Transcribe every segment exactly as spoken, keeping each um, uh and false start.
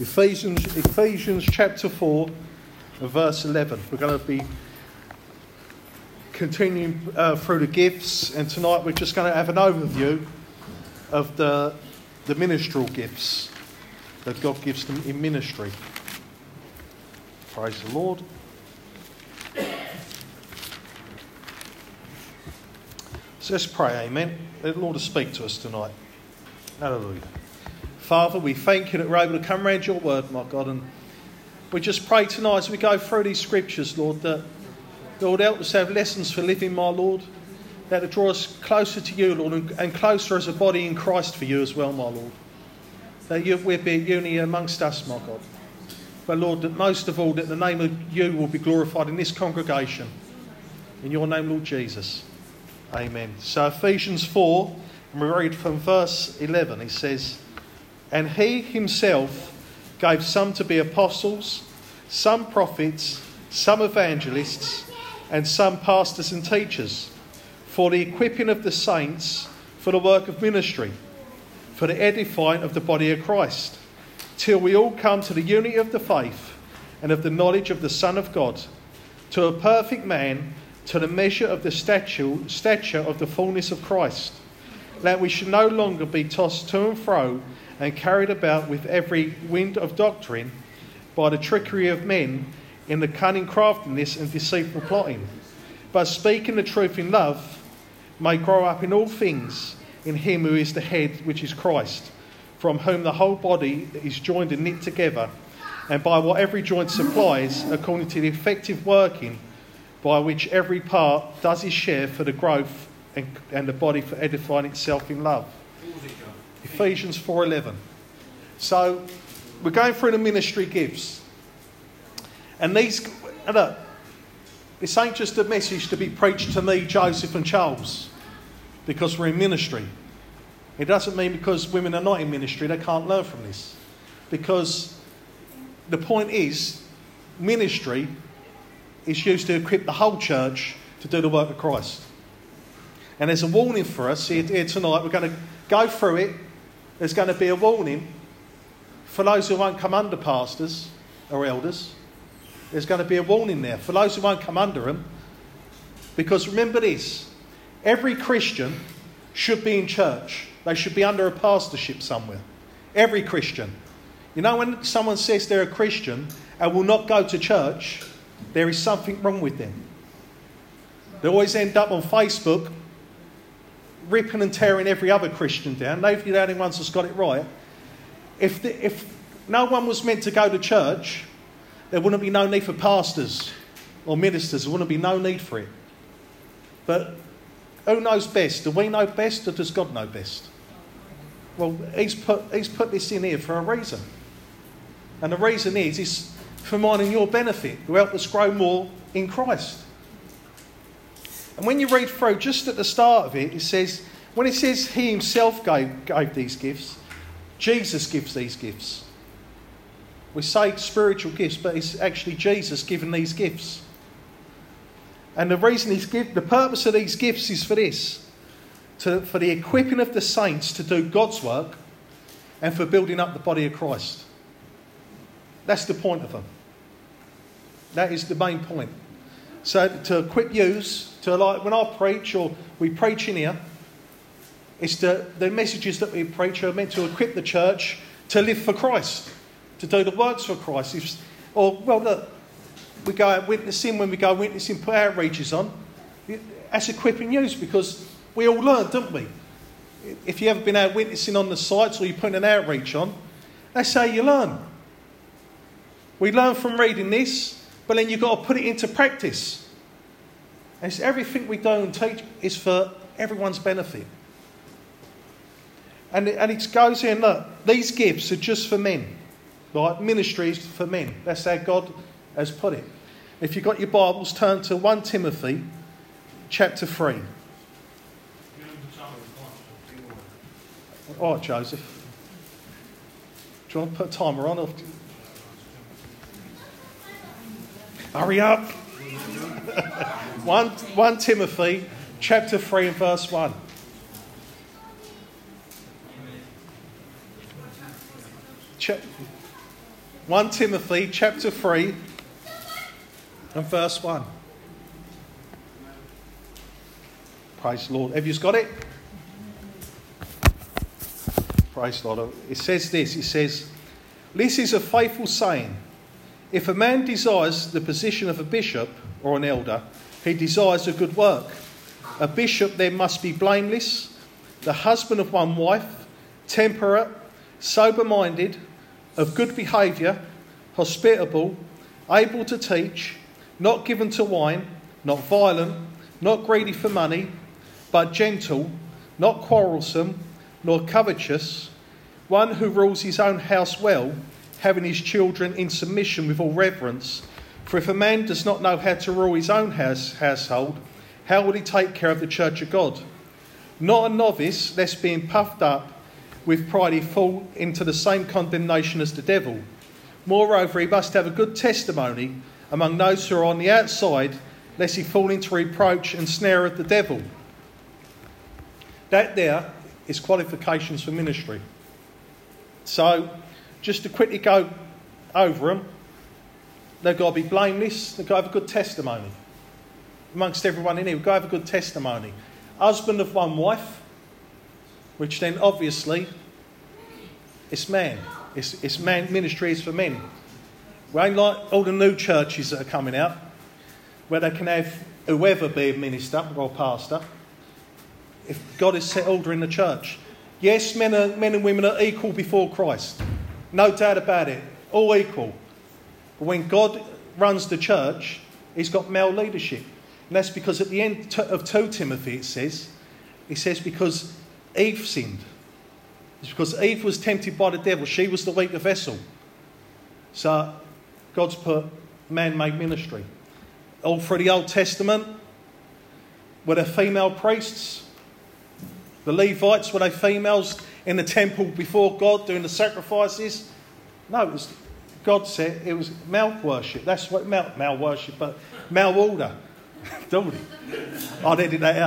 Ephesians, Ephesians chapter four, verse eleven. We're going to be continuing uh, through the gifts, and tonight we're just going to have an overview of the the ministerial gifts that God gives them in ministry. Praise the Lord. So let's pray, amen. Let the Lord speak to us tonight. Hallelujah. Father, we thank you that we're able to come around your word, my God, and we just pray tonight as we go through these scriptures, Lord, that Lord, help us to have lessons for living, my Lord, that to draw us closer to you, Lord, and closer as a body in Christ for you as well, my Lord. That you will be unity amongst us, my God. But Lord, that most of all, that the name of you will be glorified in this congregation. In your name, Lord Jesus. Amen. So Ephesians four, and we read from verse eleven, it says, "And he himself gave some to be apostles, some prophets, some evangelists, and some pastors and teachers, for the equipping of the saints, for the work of ministry, for the edifying of the body of Christ, till we all come to the unity of the faith and of the knowledge of the Son of God, to a perfect man, to the measure of the stature, stature of the fullness of Christ, that we should no longer be tossed to and fro and carried about with every wind of doctrine by the trickery of men in the cunning craftiness and deceitful plotting, but speaking the truth in love, may grow up in all things in him who is the head, which is Christ, from whom the whole body is joined and knit together, and by what every joint supplies, according to the effective working by which every part does his share for the growth and, and the body for edifying itself in love." Ephesians four eleven. So we're going through the ministry gifts. And these, look, this ain't just a message to be preached to me, Joseph and Charles, because we're in ministry. It doesn't mean because women are not in ministry, they can't learn from this. Because the point is, ministry is used to equip the whole church to do the work of Christ. And there's a warning for us here, here tonight. We're going to go through it. There's going to be a warning for those who won't come under pastors or elders. There's going to be a warning there for those who won't come under them. Because remember this, every Christian should be in church. They should be under a pastorship somewhere. Every Christian. You know, when someone says they're a Christian and will not go to church, there is something wrong with them. They always end up on Facebook ripping and tearing every other Christian down. They're the only ones that's got it right. If, the, if no one was meant to go to church, there wouldn't be no need for pastors or ministers. There wouldn't be no need for it. But who knows best? Do we know best, or does God know best? Well, he's put, he's put this in here for a reason. And the reason is, is for mine and your benefit, to help us grow more in Christ. And when you read through, just at the start of it, it says, when it says he himself gave, gave these gifts, Jesus gives these gifts. We say spiritual gifts, but it's actually Jesus giving these gifts. And the reason he's give, the purpose of these gifts is for this, to, for the equipping of the saints to do God's work and for building up the body of Christ. That's the point of them. That is the main point. So to equip yous, to like when I preach or we preach in here, it's the, the messages that we preach are meant to equip the church to live for Christ, to do the works for Christ. If, or, well, look, we go out witnessing, when we go witnessing, put outreaches on, that's equipping yous, because we all learn, don't we? If you've ever been out witnessing on the sites or you put an outreach on, that's how you learn. We learn from reading this, but then you've got to put it into practice. And it's everything we do and teach is for everyone's benefit. And it, and it goes in, look, these gifts are just for men. Right? Ministry is for men. That's how God has put it. If you've got your Bibles, turn to First Timothy chapter three. All right, Joseph. Do you want to put a timer on? Or... Hurry up. One, First Timothy chapter three and verse one. First Timothy chapter three and verse one. Praise the Lord. Have you got it? Praise the Lord. It says this. It says, this is a faithful saying. If a man desires the position of a bishop or an elder, he desires a good work. A bishop then must be blameless, the husband of one wife, temperate, sober-minded, of good behaviour, hospitable, able to teach, not given to wine, not violent, not greedy for money, but gentle, not quarrelsome, nor covetous, one who rules his own house well, having his children in submission with all reverence. For if a man does not know how to rule his own house, household, how will he take care of the church of God? Not a novice, lest being puffed up with pride he fall into the same condemnation as the devil. Moreover, he must have a good testimony among those who are on the outside, lest he fall into reproach and snare of the devil. That there is qualifications for ministry. So, just to quickly go over them, they've got to be blameless, they've got to have a good testimony. Amongst everyone in here, we've got to have a good testimony. Husband of one wife, which then obviously it's man. It's, it's man ministry is for men. We ain't like all the new churches that are coming out, where they can have whoever be a minister or a pastor. If God has set order in the church. Yes, men, are, men and women are equal before Christ. No doubt about it. All equal. But when God runs the church, he's got male leadership. And that's because at the end of Second Timothy it says, it says because Eve sinned. It's because Eve was tempted by the devil. She was the weaker vessel. So God's put man-made ministry. All through the Old Testament, were there female priests? The Levites, were they females in the temple before God doing the sacrifices? No, it was, God said it was male worship. That's what male, male worship, but male order. Don't I'd edit that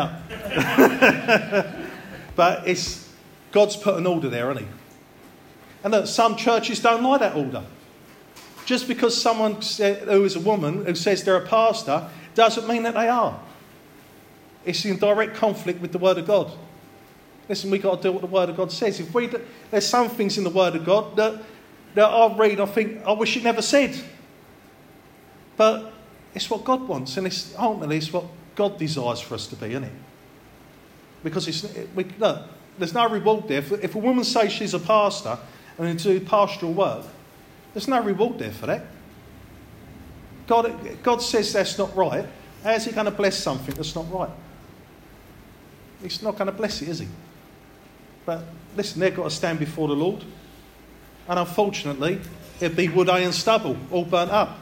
out. But it's God's put an order there, hasn't he? And look, some churches don't like that order. Just because someone who is a woman who says they're a pastor doesn't mean that they are. It's in direct conflict with the Word of God. Listen, we've got to do what the Word of God says. If we do, there's some things in the Word of God that, that I read, I think, I wish it never said. But it's what God wants, and it's ultimately it's what God desires for us to be, isn't it? Because it's we, look, there's no reward there. If, if a woman says she's a pastor and to do pastoral work, there's no reward there for that. God, God says that's not right. How's he going to bless something that's not right? He's not going to bless it, is he? But listen, they've got to stand before the Lord. And unfortunately, it'd be wood, hay and stubble, all burnt up.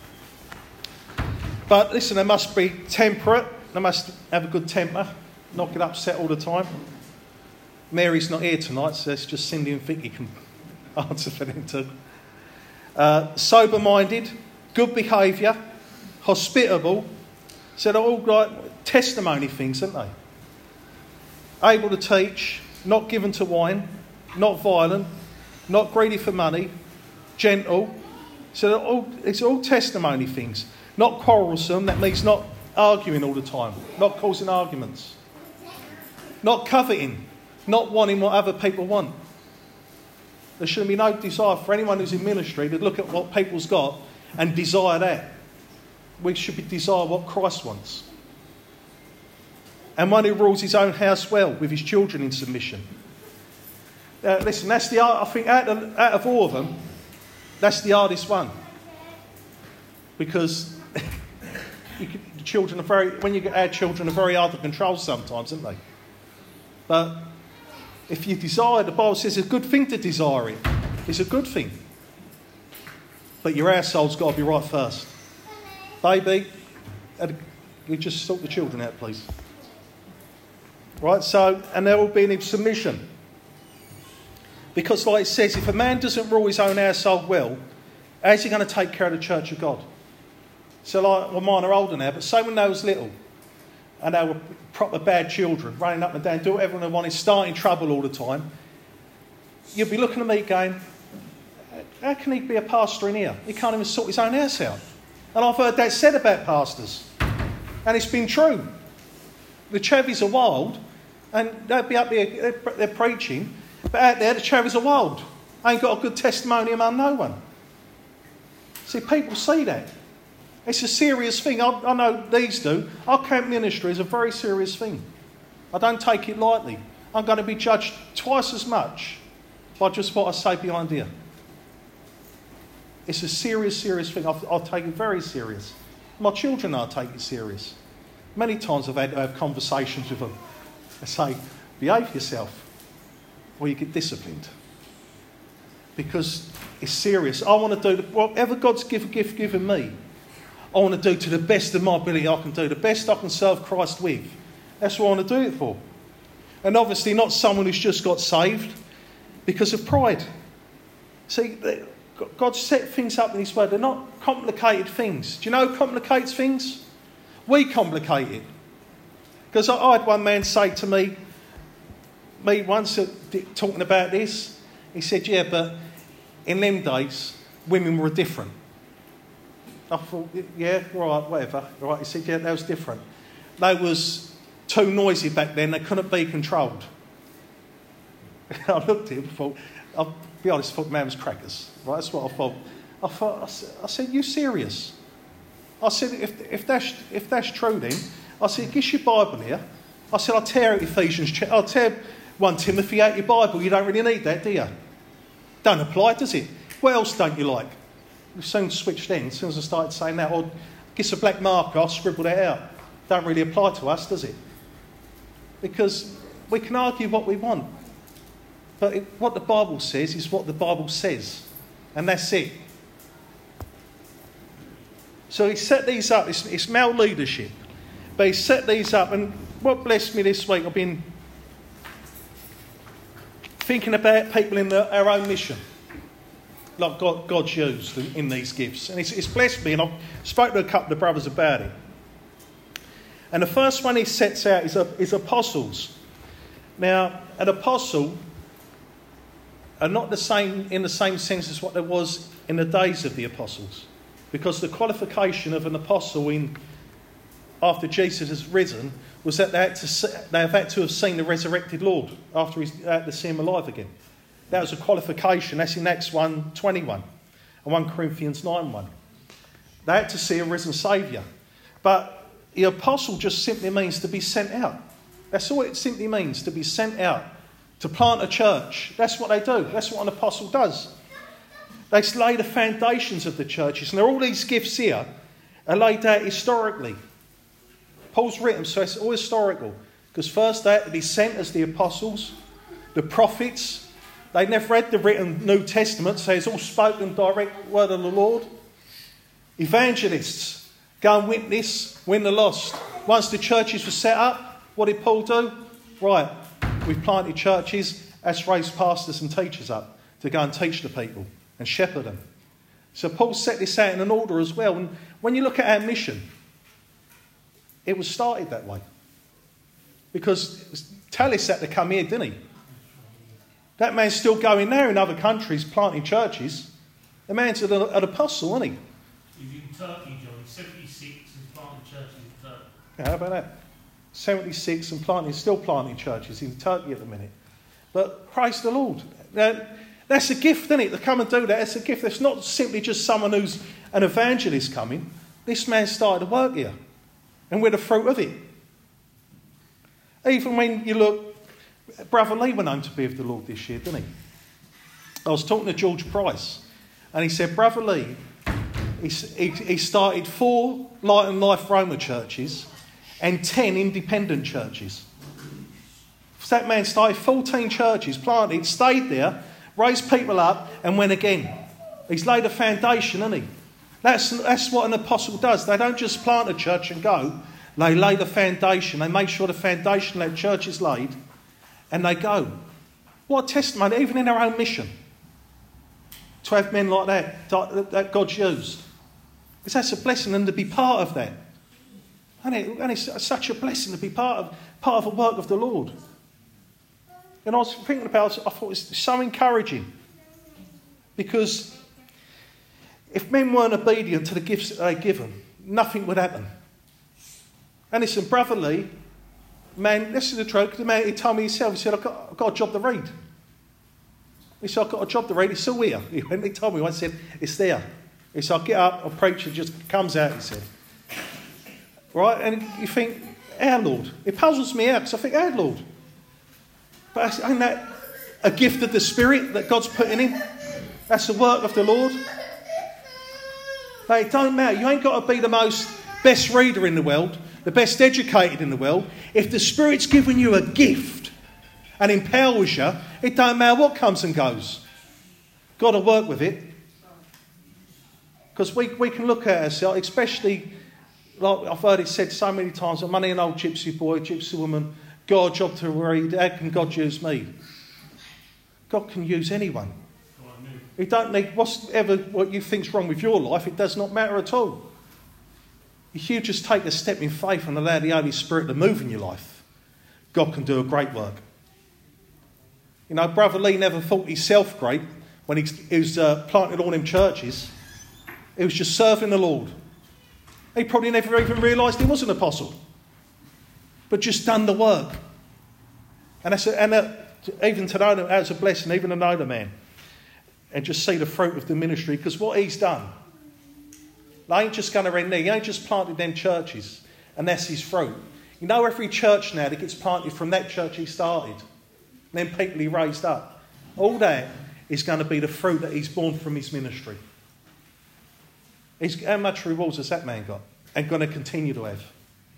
But listen, they must be temperate. They must have a good temper, not get upset all the time. Mary's not here tonight, so it's just Cindy and Vicky can answer for them too. Uh, sober-minded, good behaviour, hospitable. So they're all like testimony things, aren't they? Able to teach, not given to wine, not violent, not greedy for money, gentle. So they're all, it's all testimony things. Not quarrelsome, that means not arguing all the time, not causing arguments. Not coveting, not wanting what other people want. There shouldn't be no desire for anyone who's in ministry to look at what people's got and desire that. We should be desire what Christ wants. And one who rules his own house well, with his children in submission. Uh, listen, that's the I think out of, out of all of them, that's the hardest one. Because you could, the children are very, when you get our children are very hard to control sometimes, aren't they? But if you desire, the Bible says it's a good thing to desire it. It's a good thing. But your household's got to be right first. Baby, you just sort the children out, please. Right, so, and they're all being in submission. Because like it says, if a man doesn't rule his own household well, how's he going to take care of the church of God? So like, well, mine are older now, but say when they was little, and they were proper bad children, running up and down, doing whatever they wanted, starting trouble all the time, you'd be looking at me going, how can he be a pastor in here? He can't even sort his own house out. And I've heard that said about pastors. And it's been true. The Chavies are wild, and they'll be up there, they're, they're preaching, but out there the Chavies are wild. Ain't got a good testimony among no one. See, people see that. It's a serious thing. I, I know these do. Our camp ministry is a very serious thing. I don't take it lightly. I'm going to be judged twice as much by just what I say behind here. It's a serious, serious thing. I'll, I'll take it very serious. My children, I'll take it serious. Many times I've had to have conversations with them. I say, behave yourself, or you get disciplined. Because it's serious. I want to do the, whatever God's gift, gift given me, I want to do to the best of my ability I can do, the best I can serve Christ with. That's what I want to do it for. And obviously not someone who's just got saved because of pride. See, God set things up in His Word. They're not complicated things. Do you know who complicates things? We complicate it. Because I, I had one man say to me, me once uh, talking about this, he said, yeah, but in them days, women were different. I thought, yeah, right, whatever. Right. He said, yeah, that was different. They was too noisy back then. They couldn't be controlled. I looked at him and thought, I'll be honest, I thought the man was crackers. Right, that's what I thought. I thought, I said, I said you serious? I said, if, if, that's, if that's true then, I said, get your Bible here. I said, I'll tear out Ephesians, I'll tear First Timothy out your Bible. You don't really need that, do you? Don't apply, does it? What else don't you like? We soon switched then, as soon as I started saying that, or get a black marker, I'll scribble that out. Don't really apply to us, does it? Because we can argue what we want. But it, what the Bible says is what the Bible says. And that's it. So he set these up. It's, it's male leadership. But he set these up. And what blessed me this week, I've been thinking about people in the, our own mission. Like God, God's used in these gifts. And it's, it's blessed me. And I've spoken to a couple of brothers about it. And the first one he sets out is, a, is apostles. Now, an apostle are not the same in the same sense as what there was in the days of the apostles. Because the qualification of an apostle in after Jesus has risen was that they had to see, they have had to have seen the resurrected Lord after he's had to see him alive again. That was a qualification. That's in Acts one twenty-one and First Corinthians nine one. They had to see a risen Saviour. But the apostle just simply means to be sent out. That's all it simply means, to be sent out. To plant a church. That's what they do. That's what an apostle does. They lay the foundations of the churches. And there are all these gifts here are laid out historically. Paul's written, so it's all historical. Because first they had to be sent as the apostles, the prophets. They never read the written New Testament, so it's all spoken direct word of the Lord. Evangelists, go and witness, win the lost. Once the churches were set up, what did Paul do? Right. We've planted churches, that's raised pastors and teachers up to go and teach the people and shepherd them. So Paul set this out in an order as well. And when you look at our mission, it was started that way. Because Tallis had to come here, didn't he? That man's still going there in other countries planting churches. The man's an, an apostle, isn't he? He's in Turkey, John. He's seventy-six and planting churches in Turkey. Yeah, how about that? seventy-six and planting, still planting churches in Turkey at the minute. But praise the Lord. Now, that's a gift, isn't it? To come and do that, that's a gift. It's not simply just someone who's an evangelist coming. This man started to work here. And we're the fruit of it. Even when you look, Brother Lee went home to be with the Lord this year, didn't he? I was talking to George Price. And he said, Brother Lee, he, he, he started four Light and Life Roma churches and ten independent churches. That man started fourteen churches, planted, stayed there, raised people up and went again. He's laid a foundation, hasn't he? That's, that's what an apostle does. They don't just plant a church and go. They lay the foundation. They make sure the foundation of that church is laid and they go. What a testimony, even in our own mission, to have men like that, that God's used. Because that's a blessing and to be part of that. And, it, and it's such a blessing to be part of part of a work of the Lord. And I was thinking about it, I thought it's so encouraging. Because if men weren't obedient to the gifts that they'd given, nothing would happen. And listen, Brother Lee, man, this is the truth. The man, he told me himself, he said, I've got, I've got a job to read. He said, I've got a job to read. It's still here. He went, he told me once, he said, it's there. He said, I'll get up, I'll preach, it just comes out, he said. Right? And you think, our Lord. It puzzles me out because I think, our Lord. But ain't that a gift of the Spirit that God's put in him? That's the work of the Lord. But it don't matter. You ain't got to be the most best reader in the world, the best educated in the world. If the Spirit's given you a gift and empowers you, it don't matter what comes and goes. Got to work with it. Because we, we can look at ourselves, especially, like I've heard it said so many times, I'm only an old gypsy boy, gypsy woman, got a job to read, how can God use me? God can use anyone. He don't need whatever what you think's wrong with your life, it does not matter at all. If you just take a step in faith and allow the Holy Spirit to move in your life, God can do a great work. You know, Brother Lee never thought himself great when he, he was uh, planting all them churches. He was just serving the Lord. He probably never even realised he was an apostle, but just done the work. And, that's a, and a, even to know that that's a blessing, even to know the man, and just see the fruit of the ministry, because what he's done, they ain't just going around there, he ain't just planted them churches, and that's his fruit. You know, every church now that gets planted from that church he started, and then people he raised up, all that is going to be the fruit that he's born from his ministry. He's, how much rewards has that man got? And going to continue to have?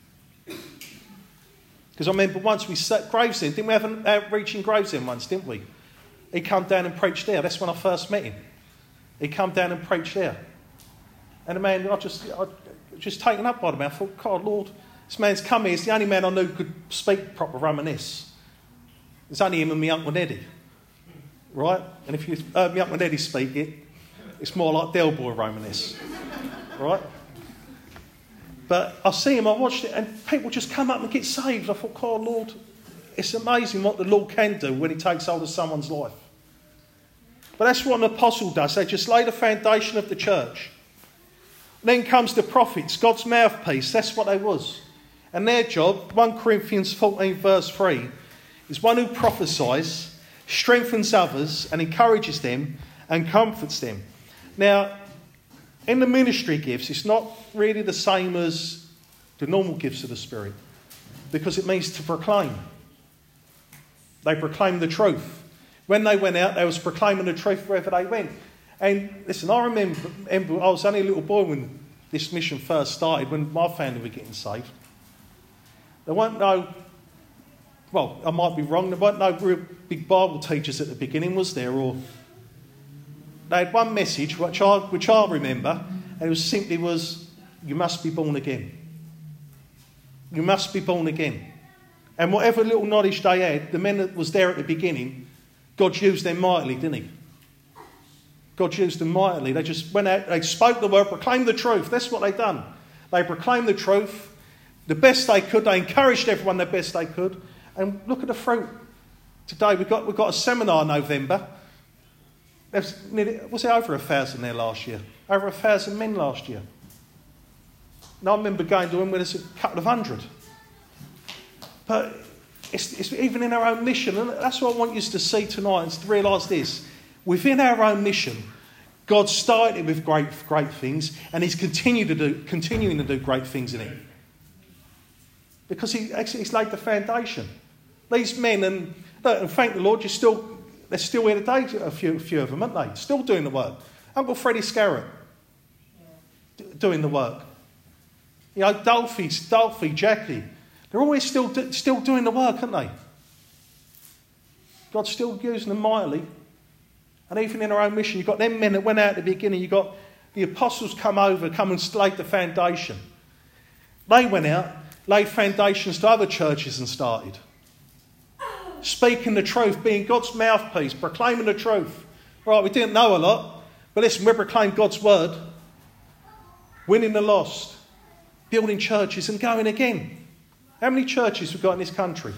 Because I remember once we set Gravesend, didn't we have an outreach in Gravesend once, didn't we? He come down and preached there. That's when I first met him. He come down and preached there. And the man, I just, I just taken up by the man. I thought, God, Lord, this man's come here. He's the only man I knew could speak proper Romanesque. It's only him and my Uncle Eddie. Right? And if you heard my Uncle Eddie speak it, it's more like Del Boy Romanesque. Right? But I see him, I watched it, and people just come up and get saved. I thought, God, Lord, it's amazing what the Lord can do when he takes hold of someone's life. But that's what an apostle does. They just lay the foundation of the church. Then comes the prophets, God's mouthpiece. That's what they was. And their job, First Corinthians fourteen verse three, is one who prophesies, strengthens others and encourages them and comforts them. Now, in the ministry gifts, it's not really the same as the normal gifts of the Spirit, because it means to proclaim. They proclaimed the truth. When they went out, they was proclaiming the truth wherever they went. And listen, I remember, remember I was only a little boy when this mission first started, when my family were getting saved. There weren't no, well, I might be wrong, there weren't no real big Bible teachers at the beginning, was there? Or they had one message, which I, which I remember, and it was simply was, you must be born again. You must be born again. And whatever little knowledge they had, the men that was there at the beginning, God used them mightily, didn't he? God used them mightily. They just went out, they spoke the word, proclaimed the truth. That's what they done. They proclaimed the truth the best they could. They encouraged everyone the best they could. And look at the fruit. Today we've got, we've got a seminar in November. There's nearly, was there over a thousand there last year? Over a thousand men last year. And I remember going to them when there's a couple of hundred. But it's, it's even in our own mission, and that's what I want you to see tonight, is to realise this. Within our own mission, God started with great, great things, and He's continued to do, continuing to do great things in it. Because he, actually, He's laid the foundation. These men, and, and thank the Lord, you're still, they're still here today, a few, a few of them, aren't they? Still doing the work. Uncle Freddie Scarrett, d- doing the work. You know, Dolphy, Dolphy, Jackie, they're always still, still doing the work, aren't they? God's still using them mightily. And even in our own mission, you've got them men that went out at the beginning. You've got the apostles come over, come and laid the foundation. They went out, laid foundations to other churches and started. Speaking the truth, being God's mouthpiece, proclaiming the truth. Right, we didn't know a lot, but listen, we proclaimed God's word. Winning the lost. Building churches and going again. How many churches have we got in this country?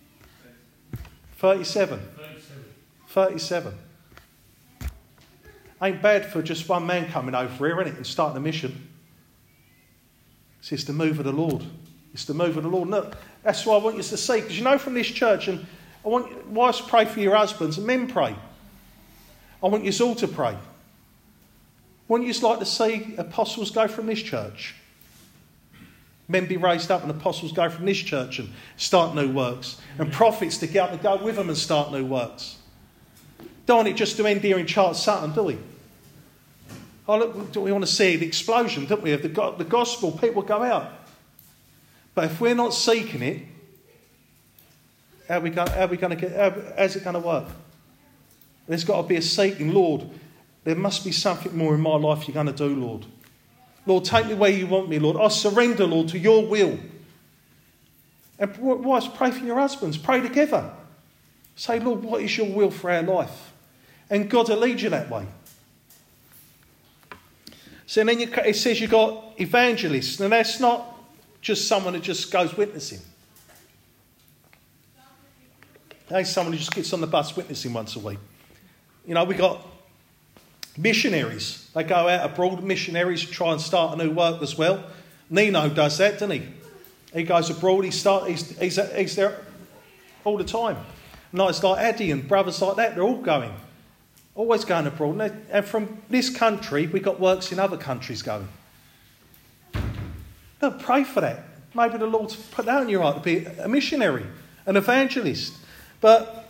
thirty-seven. thirty-seven. Ain't bad for just one man coming over here, innit, and starting a mission. It's, it's the move of the Lord. It's the move of the Lord. No, that's what I want you to see. Because you know from this church, and I want wives pray for your husbands and men pray. I want you all to pray. I want you like to see apostles go from this church. Men be raised up and apostles go from this church and start new works. And prophets to get up and go with them and start new works. Don't want it just to end here in Charles Sutton, do we? Oh, look, we want to see the explosion, don't we, of the, the gospel. People go out. But if we're not seeking it, how are we going, how are we going to get, how, how's it going to work? There's got to be a seeking. Lord, there must be something more in my life you're going to do, Lord. Lord, take me where you want me, Lord. I surrender, Lord, to your will. And wives, pray for your husbands. Pray together. Say, Lord, what is your will for our life? And God will lead you that way. So then you, it says you've got evangelists. And that's not just someone who just goes witnessing. That's someone who just gets on the bus witnessing once a week. You know, we've got missionaries. They go out abroad, missionaries, try and start a new work as well. Nino does that, doesn't he? He goes abroad, he start, he's, he's, he's there all the time. Nights like Addy and brothers like that, they're all going. Always going abroad. And, and from this country, we've got works in other countries going. No, pray for that. Maybe the Lord's put that on your heart to be a missionary, an evangelist. But,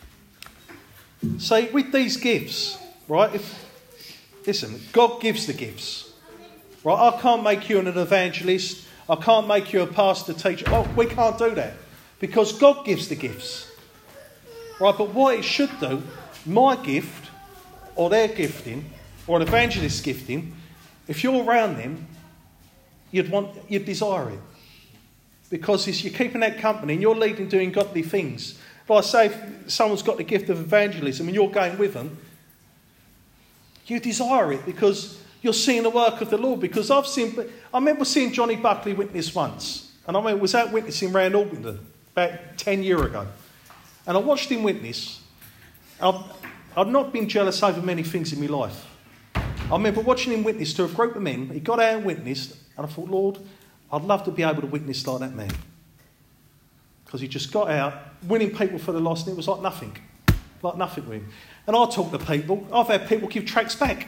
say, with these gifts, right, if, listen, God gives the gifts. Right, I can't make you an evangelist. I can't make you a pastor, teacher. Oh, we can't do that. Because God gives the gifts. Right, but what it should do, my gift, or their gifting, or an evangelist's gifting, if you're around them, you'd want, you'd desire it. Because it's, you're keeping that company and you're leading doing godly things. But I say if someone's got the gift of evangelism and you're going with them, you desire it because you're seeing the work of the Lord. Because I've seen, I remember seeing Johnny Buckley witness once. And I was out witnessing around Albany about ten years ago. And I watched him witness. I've, I've not been jealous over many things in my life. I remember watching him witness to a group of men. He got out and witnessed. And I thought, Lord, I'd love to be able to witness like that man. Because he just got out, winning people for the lost, and it was like nothing. Like nothing with him. And I talk to people. I've had people give tracts back.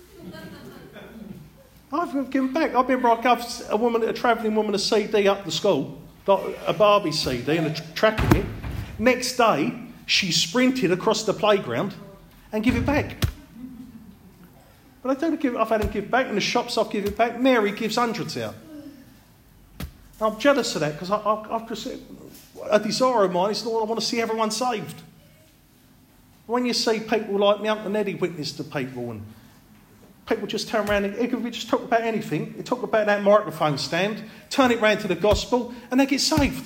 I've given back. I remember I gave a woman, a travelling woman, a C D up the school, like a Barbie C D, and a track in it. Next day, she sprinted across the playground and give it back. But I don't give. I've had to give back in the shops. I've given it back. Mary gives hundreds out. I'm jealous of that because I, I, I've just a desire of mine is, Lord, I want to see everyone saved. When you see people like my Uncle Eddie witness to people, and people just turn around and it could just talk about anything. They talk about that microphone stand, turn it round to the gospel, and they get saved.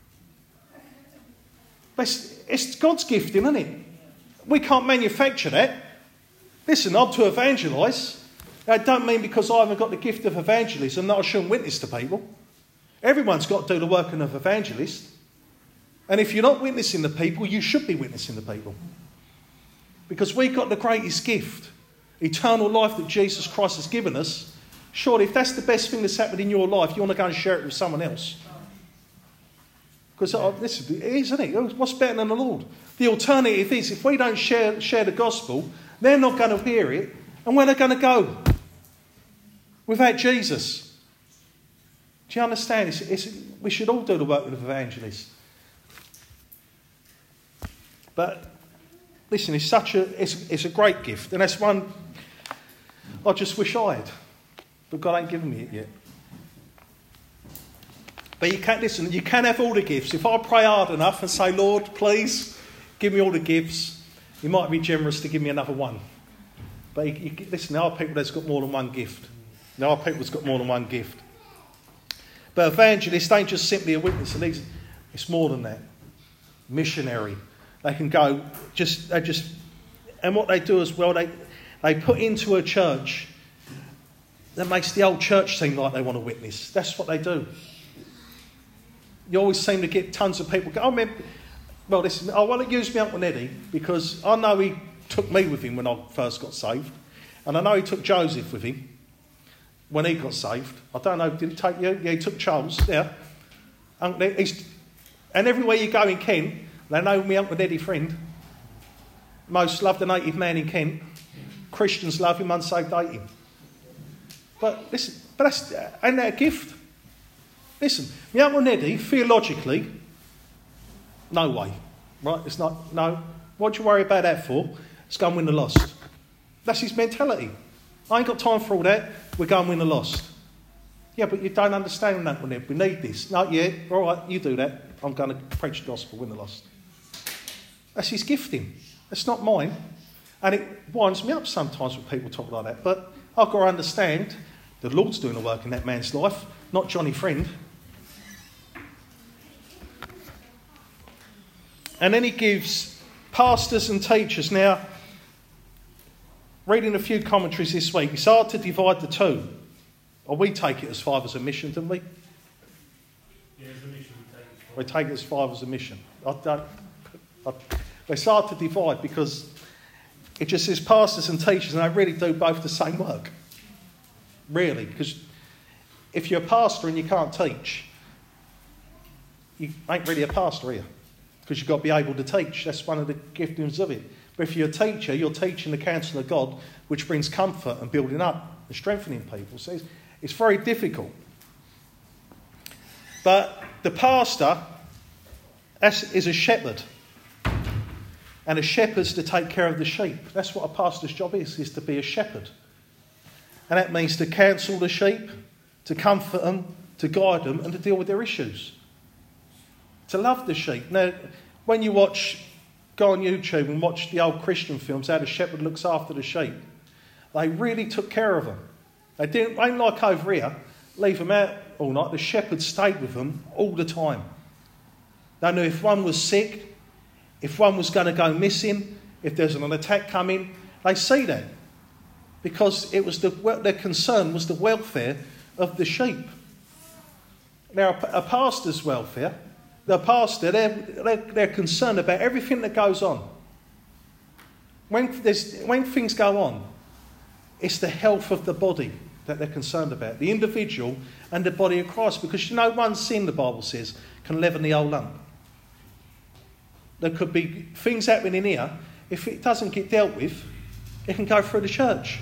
It's, it's God's gifting, isn't it? We can't manufacture that. Listen, I'm to evangelise. That don't mean because I haven't got the gift of evangelism that I shouldn't witness to people. Everyone's got to do the work of an evangelist. And if you're not witnessing the people, you should be witnessing the people. Because we've got the greatest gift, eternal life that Jesus Christ has given us. Surely, if that's the best thing that's happened in your life, you want to go and share it with someone else. Because uh, this it is, isn't it? What's better than the Lord? The alternative is, if we don't share, share the gospel, they're not going to hear it. And where are they going to go? Without Jesus. Do you understand? It's, it's, we should all do the work of an evangelist. But listen, it's such a it's, it's a great gift, and that's one I just wish I had, but God ain't given me it yet. But you can't listen. You can have all the gifts. If I pray hard enough and say, Lord, please give me all the gifts, He might be generous to give me another one. But you, you, listen, there are people that's got more than one gift. There are people that's got more than one gift. But evangelists ain't just simply a witness. It's more than that. Missionary. They can go, just they just, and what they do as well, they they put into a church that makes the old church seem like they want to witness. That's what they do. You always seem to get tons of people go, oh, man, well, listen, I want to use my Uncle Eddie because I know he took me with him when I first got saved. And I know he took Joseph with him when he got saved. I don't know, did he take you? Yeah, he took Charles, yeah. And, he's, and everywhere you go in Kent, they know me Uncle Eddie friend. Most loved and hated man in Kent. Christians love him, unsaved hate him. But listen, but that's, ain't that a gift? Listen, my Uncle Eddie, theologically, no way. Right? It's not, no. What do you worry about that for? Let's go and win the lost. That's his mentality. I ain't got time for all that. We're going to win the lost. Yeah, but you don't understand that, Uncle Ed. We need this. No, yeah, all right, you do that. I'm going to preach the gospel, win the lost. That's his gifting. That's not mine. And it winds me up sometimes when people talk like that. But I've got to understand the Lord's doing the work in that man's life, not Johnny Friend. And then he gives pastors and teachers. Now, reading a few commentaries this week, it's hard to divide the two. Or we take it as five as a mission, don't we? Yeah, as a mission we take it. We take it as five as a mission. I don't, I, it's hard to divide because it just says pastors and teachers, and they really do both the same work. Really, because if you're a pastor and you can't teach, you ain't really a pastor, are you? Because you've got to be able to teach. That's one of the giftings of it. But if you're a teacher, you're teaching the counsel of God, which brings comfort and building up and strengthening people. So it's, it's very difficult. But the pastor is a shepherd. And a shepherd's to take care of the sheep. That's what a pastor's job is, is to be a shepherd. And that means to counsel the sheep, to comfort them, to guide them, and to deal with their issues. To love the sheep. Now, when you watch, go on YouTube and watch the old Christian films, how the shepherd looks after the sheep, they really took care of them. They didn't, ain't like over here, leave them out all night. The shepherd stayed with them all the time. They knew if one was sick, if one was going to go missing, if there's an attack coming, they see that. Because it was the, their concern was the welfare of the sheep. Now, a pastor's welfare, the pastor, they're, they're, they're concerned about everything that goes on. When, there's, when things go on, it's the health of the body that they're concerned about, the individual and the body of Christ. Because you know, one sin, the Bible says, can leaven the whole lump. There could be things happening in here. If it doesn't get dealt with, it can go through the church.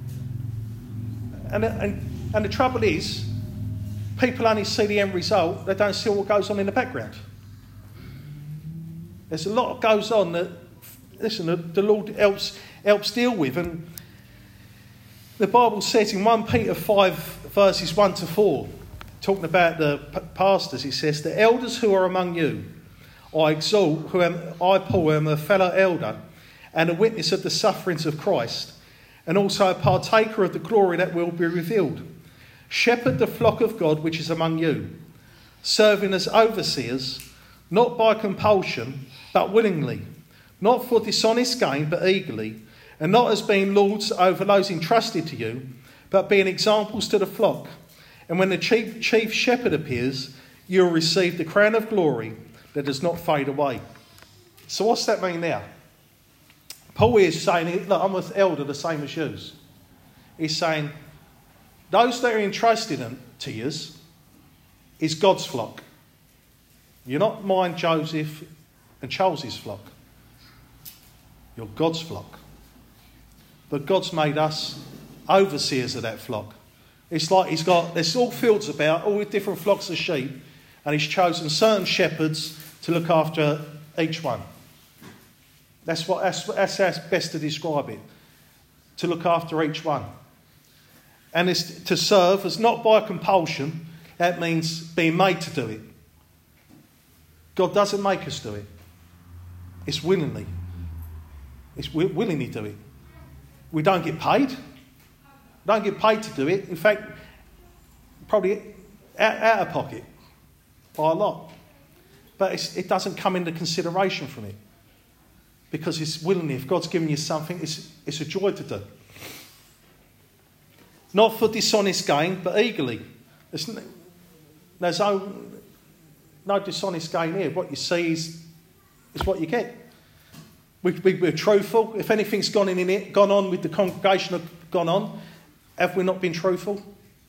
And, and, and the trouble is, people only see the end result. They don't see what goes on in the background. There's a lot that goes on that, listen, the, the Lord helps, helps deal with. And the Bible says in First Peter five, verses one to four, talking about the p- pastors, it says, "The elders who are among you, I exhort, who am, I, Paul, am a fellow elder and a witness of the sufferings of Christ, and also a partaker of the glory that will be revealed. Shepherd the flock of God which is among you, serving as overseers, not by compulsion, but willingly, not for dishonest gain, but eagerly, and not as being lords over those entrusted to you, but being examples to the flock. And when the chief, chief shepherd appears, you will receive the crown of glory that does not fade away." So what's that mean now? Paul is saying, look, I'm an elder the same as you. He's saying, those that are entrusted to you is God's flock. You're not mine, Joseph, and Charles's flock. You're God's flock. But God's made us overseers of that flock. It's like he's got, there's all fields about, all with different flocks of sheep, and he's chosen certain shepherds to look after each one. That's what that's, that's how it's best to describe it. To look after each one. And it's to serve as not by compulsion. That means being made to do it. God doesn't make us do it. It's willingly. It's we willingly do it. We don't get paid. We don't get paid to do it. In fact, probably out, out of pocket by a lot. But it's, it doesn't come into consideration from it. Because it's willingly. If God's given you something, it's, it's a joy to do. Not for dishonest gain, but eagerly. There's no, there's no, no dishonest gain here. What you see is, is what you get. We, we, we're truthful. If anything's gone in it, gone on with the congregation, have gone on, have we not been truthful?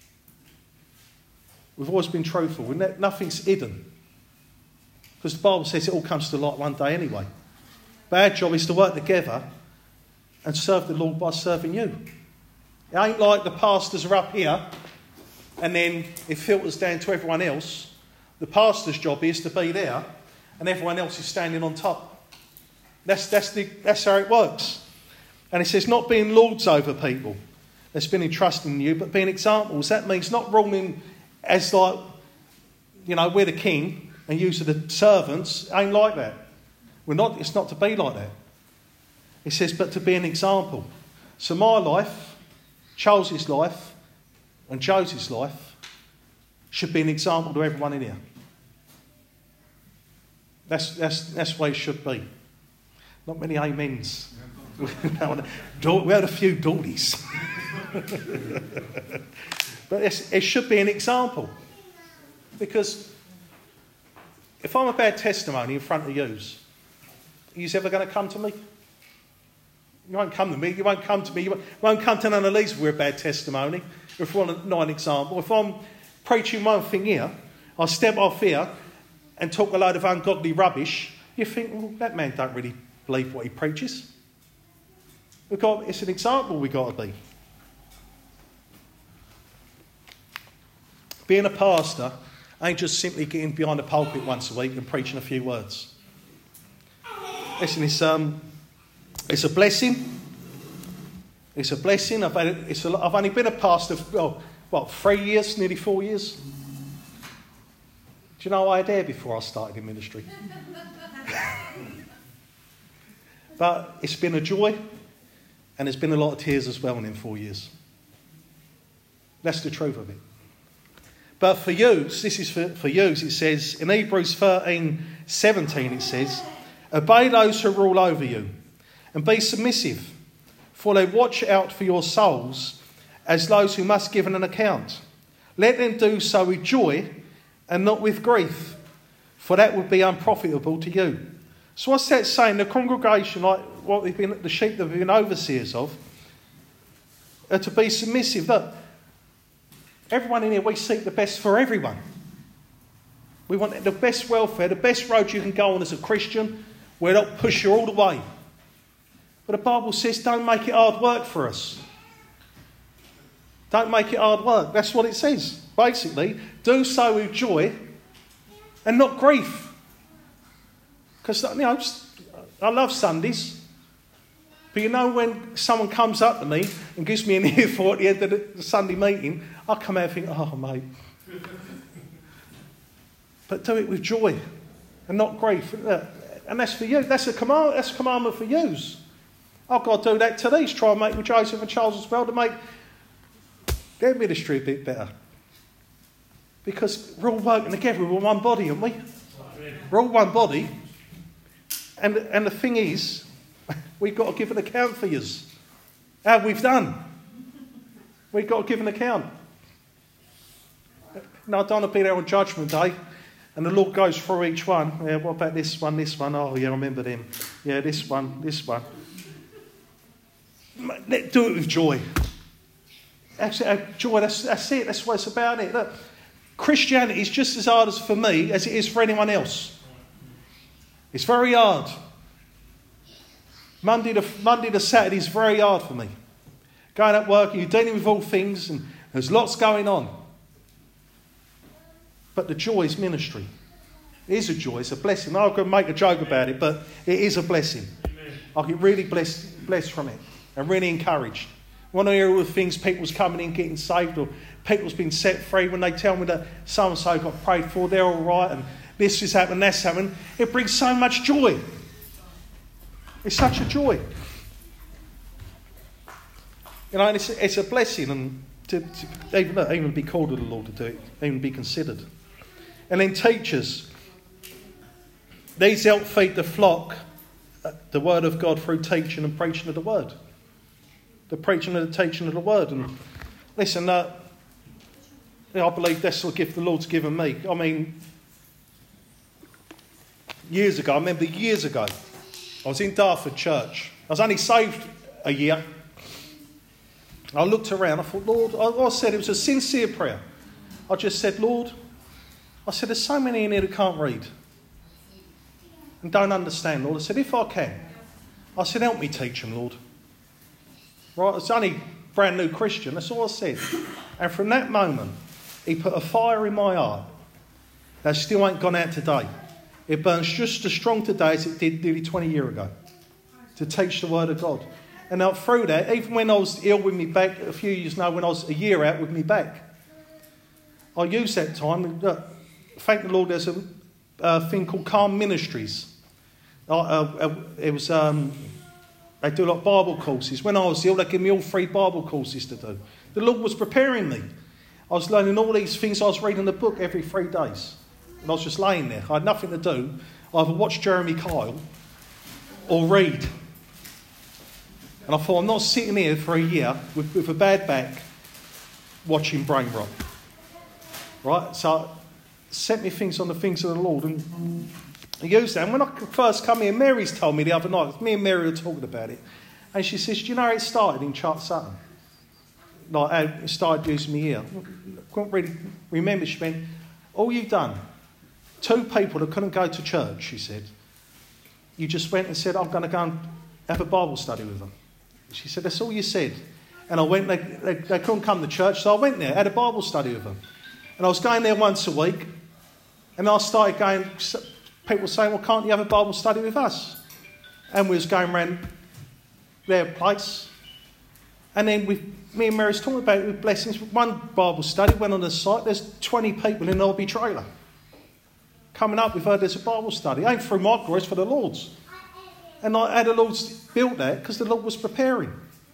We've always been truthful. We're ne- nothing's hidden. Because the Bible says it all comes to light one day anyway. But our job is to work together and serve the Lord by serving you. It ain't like the pastors are up here and then it filters down to everyone else. The pastor's job is to be there and everyone else is standing on top. That's, that's, the, that's how it works. And it says not being lords over people that's been entrusted in you, but being examples. That means not ruling as like, you know, we're the king and you are the servants. It ain't like that. We're not. It's not to be like that. It says, but to be an example. So my life, Charles's life, and Josie's life should be an example to everyone in here. That's that's that's the way it should be. Not many amens. We had a few dawdies. But it's, it should be an example. Because if I'm a bad testimony in front of yous, are you ever going to come to me? You won't come to me. You won't come to me. You won't come to none of these if we're a bad testimony. If we want not an example. If I'm preaching one thing here, I step off here and talk a load of ungodly rubbish, you think, well, that man don't really believe what he preaches. We've got, it's an example we've got to be. Being a pastor ain't just simply getting behind the pulpit once a week and preaching a few words. Listen, it's, um, it's a blessing. It's a blessing. I've, had it, it's a, I've only been a pastor for, well, what, three years, nearly four years? Do you know I had hair before I started in ministry? But it's been a joy, and there's been a lot of tears as well in four years. That's the truth of it. But for you, this is for, for you, it says, in Hebrews thirteen seventeen, it says, obey those who rule over you, and be submissive, for they watch out for your souls as those who must give an account. Let them do so with joy and not with grief, for that would be unprofitable to you. So what's that saying? The congregation, like what we've been, the sheep that we've been overseers of, are to be submissive. Look, everyone in here, we seek the best for everyone. We want the best welfare, the best road you can go on as a Christian. We don't push you all the way. But the Bible says don't make it hard work for us. Don't make it hard work. That's what it says. Basically, do so with joy and not grief. Because, you know, I love Sundays. But you know, when someone comes up to me and gives me an earful at the end of the Sunday meeting, I come out and think, oh, mate. But do it with joy and not grief. And that's for you. That's a command. That's a commandment for yous. I've got to do that to these. Try and make with Joseph and Charles as well to make their ministry a bit better. Because we're all working together. We're one body, aren't we? We're all one body. And, and the thing is, we've got to give an account for yous. How we've done. We've got to give an account. No, I don't want to be there on Judgment Day. And the Lord goes through each one. Yeah, what about this one, this one? Oh, yeah, I remember them. Yeah, this one, this one. Let's do it with joy. Actually, joy, that's, that's it. That's what it's about, it. Look, Christianity is just as hard as for me as it is for anyone else. It's very hard. Monday to, Monday to Saturday is very hard for me. Going at work, and you're dealing with all things, and there's lots going on. But the joy is ministry. It is a joy. It's a blessing. I'm not going to make a joke about it, but it is a blessing. Amen. I get really blessed, blessed from it and really encouraged. When I hear all the things people's coming in, getting saved, or people's been set free, when they tell me that so-and-so got prayed for, they're all right, and this is happening, that's happening, it brings so much joy. It's such a joy. You know, and it's, it's a blessing, and to, to even, even be called to the Lord to do it, even be considered. And then teachers. These help feed the flock the word of God through teaching and preaching of the word. The preaching and the teaching of the word. And listen, uh, I believe that's the gift the Lord's given me. I mean, years ago, I remember years ago, I I was in Dartford Church. I was only saved a year. I looked around. I thought, Lord, I, I said it was a sincere prayer. I just said, Lord, I said, there's so many in here that can't read and don't understand, Lord. I said, if I can, I said, help me teach them, Lord. Right? I was only a brand new Christian. That's all I said. And from that moment, he put a fire in my heart that still ain't gone out today. It burns just as strong today as it did nearly twenty years ago to teach the word of God. And now through that, even when I was ill with me back, a few years now, when I was a year out with me back, I used that time. Uh, thank the Lord, there's a uh, thing called Calm Ministries. Uh, uh, it was um, they do like Bible courses. When I was ill, they gave me all free Bible courses to do. The Lord was preparing me. I was learning all these things. I was reading the book every three days. And I was just laying there. I had nothing to do. Either watch Jeremy Kyle or read. And I thought, I'm not sitting here for a year with, with a bad back watching brain rot. Right? So set me things on the things of the Lord and I used that. And when I first come here, Mary's told me the other night, me and Mary were talking about it. And she says, do you know how it started in Charles Sutton? Like how it started using me here. I couldn't really remember. She went, all you've done, two people that couldn't go to church, she said, you just went and said, I'm going to go and have a Bible study with them. She said, that's all you said. And I went, they, they, they couldn't come to church, so I went there, had a Bible study with them. And I was going there once a week, and I started going, people saying, well, can't you have a Bible study with us? And we was going around their place. And then we, me and Mary was talking about it with blessings. One Bible study went on the site, there's twenty people in an Orbie trailer. Coming up, we've heard there's a Bible study. It ain't through my grace, for the Lord's. And I had the Lord's built that because the Lord was preparing.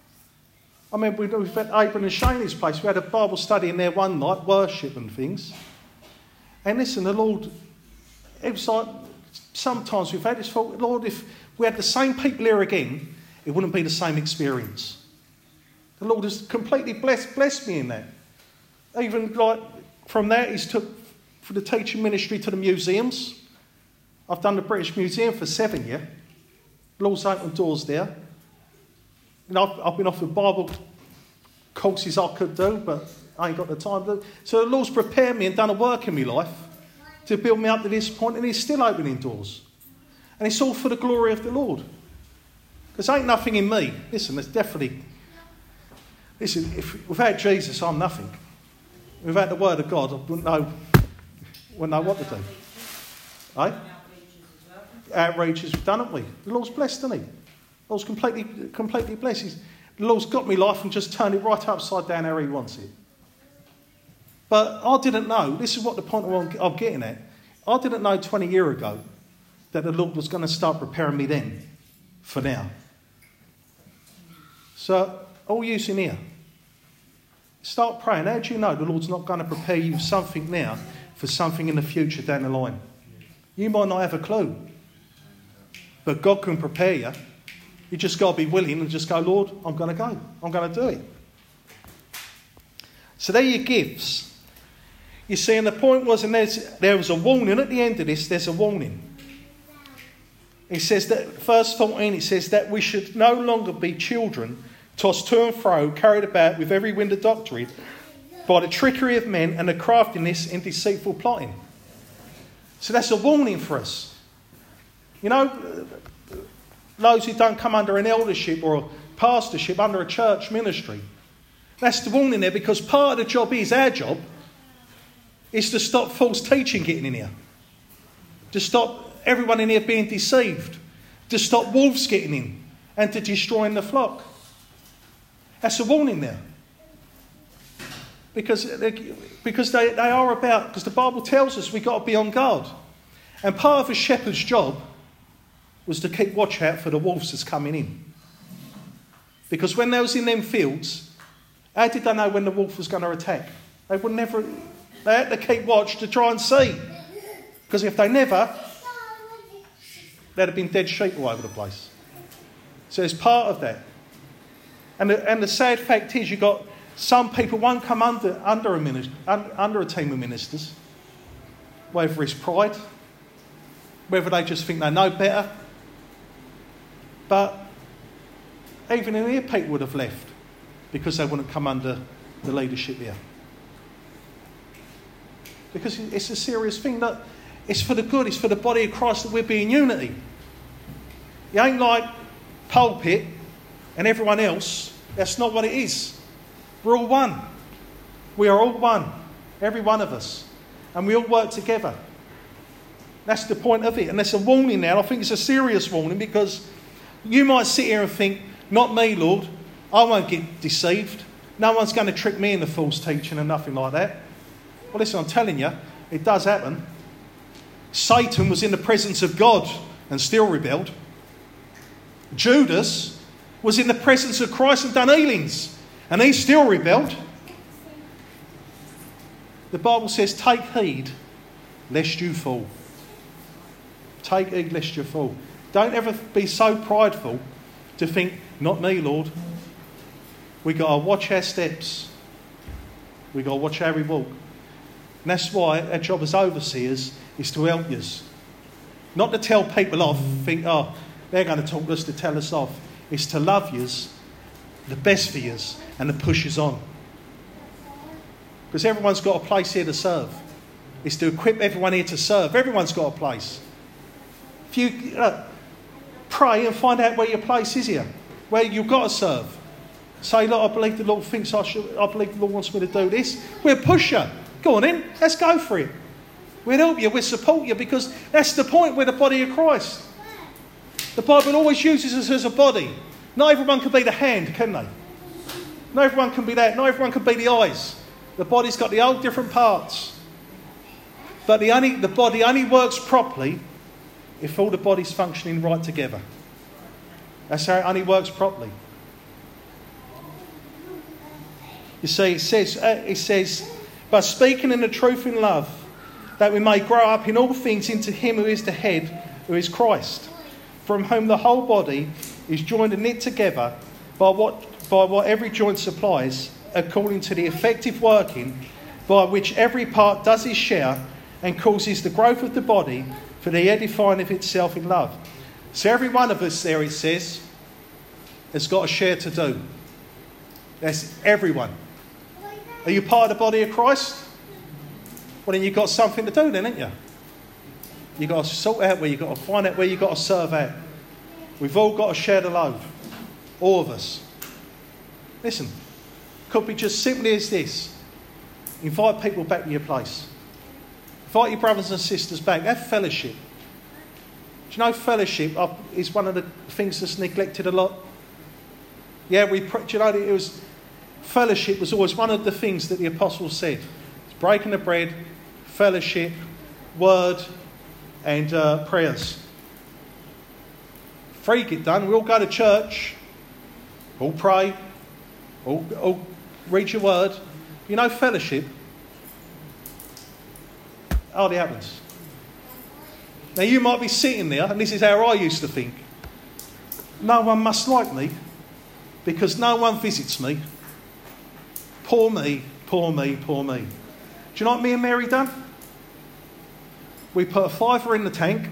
I mean, we've had Abram and Shane's place. We had a Bible study in there one night, worship and things. And listen, the Lord, it was like, sometimes we've had this thought, Lord, if we had the same people here again, it wouldn't be the same experience. The Lord has completely blessed, blessed me in that. Even like from that, he's took for the teaching ministry to the museums. I've done the British Museum for seven years. The Lord's opened doors there. You know, I've, I've been offered Bible courses I could do, but I ain't got the time to do. So the Lord's prepared me and done a work in my life to build me up to this point, and he's still opening doors. And it's all for the glory of the Lord. Because ain't nothing in me. Listen, there's definitely... Listen, if, without Jesus, I'm nothing. Without the word of God, I wouldn't know, wouldn't know what to do. Eh? Outreaches we've done, haven't we? The Lord's blessed, isn't he? The Lord's completely, completely blessed. He's, the Lord's got me life and just turned it right upside down how he wants it. But I didn't know, this is what the point I'm, I'm getting at. I didn't know twenty years ago that the Lord was going to start preparing me then for now. So, all you in here, start praying. How do you know the Lord's not going to prepare you something now for something in the future down the line? You might not have a clue. But God can prepare you. You just got to be willing and just go, Lord, I'm going to go. I'm going to do it. So they're your gifts. You see, and the point was, and there's, there was a warning. At the end of this, there's a warning. It says that, verse fourteen, it says that we should no longer be children, tossed to and fro, carried about with every wind of doctrine, by the trickery of men and the craftiness in deceitful plotting. So that's a warning for us. You know, those who don't come under an eldership or a pastorship, under a church ministry. That's the warning there, because part of the job is, our job, is to stop false teaching getting in here. To stop everyone in here being deceived. To stop wolves getting in and to destroying the flock. That's a warning there. Because, they, because they, they are about, because the Bible tells us we've got to be on guard. And part of a shepherd's job was to keep watch out for the wolves that's coming in. Because when they was in them fields, how did they know when the wolf was going to attack? They would never, they had to keep watch to try and see. Because if they never, there'd have been dead sheep all over the place. So it's part of that. And the, and the sad fact is, you've got some people won't come under under a minister, under a team of ministers, whether it's pride, whether they just think they know better. But even in here, people would have left because they wouldn't come under the leadership here. Because it's a serious thing. That it's for the good. It's for the body of Christ that we're being unity. It ain't like pulpit and everyone else. That's not what it is. We're all one. We are all one. Every one of us. And we all work together. That's the point of it. And there's a warning now. I think it's a serious warning because you might sit here and think, not me, Lord. I won't get deceived. No one's going to trick me into false teaching and nothing like that. Well, listen, I'm telling you, it does happen. Satan was in the presence of God and still rebelled. Judas was in the presence of Christ and done healings, and he still rebelled. The Bible says, take heed lest you fall. Take heed lest you fall. Don't ever be so prideful to think, not me, Lord. We've got to watch our steps. We've got to watch how we walk. And that's why our job as overseers is to help you. Not to tell people off, think, oh, they're going to talk to us to tell us off. It's to love you, the best for you, and to push us on. Because everyone's got a place here to serve. It's to equip everyone here to serve. Everyone's got a place. If you uh, pray and find out where your place is here, where you've got to serve. Say, look, I believe the Lord thinks I should, I believe the Lord wants me to do this. We'll push you. Go on in, let's go for it. We'll help you, we'll support you, because that's the point. We're the body of Christ. The Bible always uses us as a body. Not everyone can be the hand, can they? Not everyone can be that. Not everyone can be the eyes. The body's got the old different parts. But the, only, the body only works properly if all the body's functioning right together. That's how it only works properly. You see, it says, uh, it says, but speaking in the truth in love, that we may grow up in all things into him who is the head, who is Christ, from whom the whole body is joined and knit together by what, by what every joint supplies, according to the effective working by which every part does its share and causes the growth of the body for the edifying of itself in love. So every one of us there, it says, has got a share to do. That's everyone. Are you part of the body of Christ? Well, then you've got something to do then, haven't you? You've got to sort out where you've got to find out where you've got to serve out. We've all got to share the load. All of us. Listen, could be just simply as this. Invite people back to your place. Invite your brothers and sisters back. Have fellowship. Do you know fellowship is one of the things that's neglected a lot? Yeah, we. Do you know it was fellowship was always one of the things that the apostles said. It's breaking the bread, fellowship, word, and uh, prayers. Three get done. We all go to church, all pray, all, all read your word. You know, fellowship hardly happens. Now you might be sitting there, and this is how I used to think. No one must like me because no one visits me. Poor me, poor me, poor me. Do you know what me and Mary done? We put a fiver in the tank,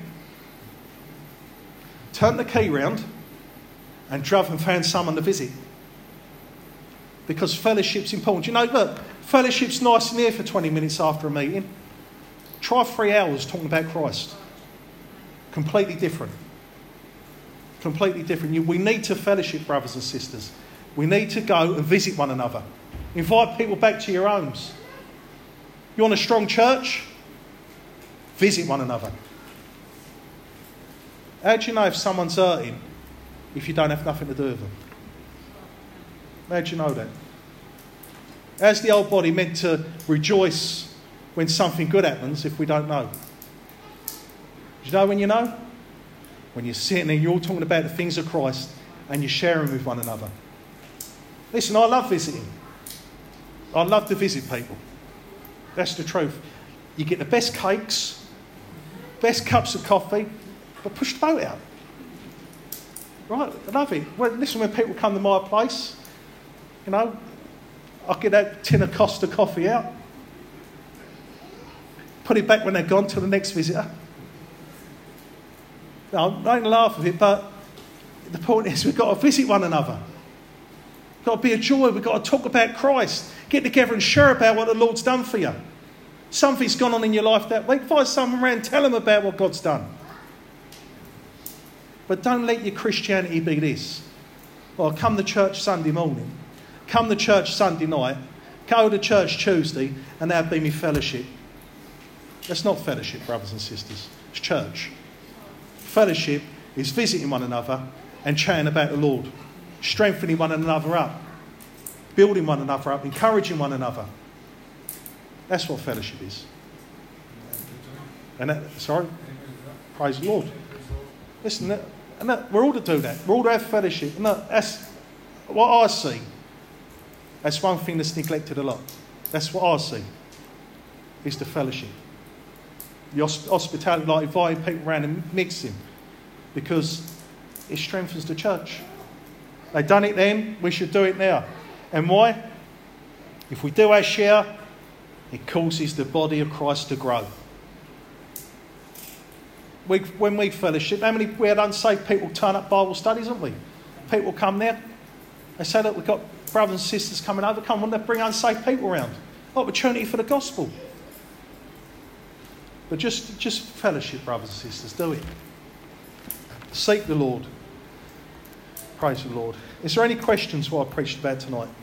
turned the key round, and drove and found someone to visit. Because fellowship's important. You know, look, fellowship's nice and here for twenty minutes after a meeting. Try three hours talking about Christ. Completely different. Completely different. You, we need to fellowship, brothers and sisters. We need to go and visit one another. Invite people back to your homes. You want a strong church? Visit one another. How do you know if someone's hurting if you don't have nothing to do with them? How do you know that? How's the old body meant to rejoice when something good happens if we don't know? Do you know when you know? When you're sitting there, you're all talking about the things of Christ and you're sharing with one another. Listen, I love visiting. I love to visit people. That's the truth. You get the best cakes, best cups of coffee, but push the boat out. Right? I love it. Well, listen, when people come to my place, you know, I get that tin of Costa coffee out, put it back when they're gone till the next visitor. No, I don't laugh at it, but the point is we've got to visit one another. We've got to be a joy. We've got to talk about Christ. Get together and share about what the Lord's done for you. Something's gone on in your life that week. Find someone around, tell them about what God's done. But don't let your Christianity be this. Well, come to church Sunday morning, come to church Sunday night, go to church Tuesday, and that'll be my fellowship. That's not fellowship, brothers and sisters. It's church. Fellowship is visiting one another and chatting about the Lord, strengthening one another up, building one another up, encouraging one another. That's what fellowship is. And that, sorry, praise the Lord. Listen, that, and that, we're all to do that. We're all to have fellowship. And that, that's what I see. That's one thing that's neglected a lot. That's what I see. Is the fellowship. The hospitality, like inviting people around and mixing, because it strengthens the church. They've done it then, we should do it now. And why? If we do our share, it causes the body of Christ to grow. We, when we fellowship, how many we had unsaved people turn up Bible studies, haven't we? People come there, they say, look, we've got brothers and sisters coming over, come on, let's bring unsaved people around. Opportunity for the gospel. But just, just fellowship, brothers and sisters, do it. Seek the Lord. Praise the Lord. Is there any questions what I preached about tonight?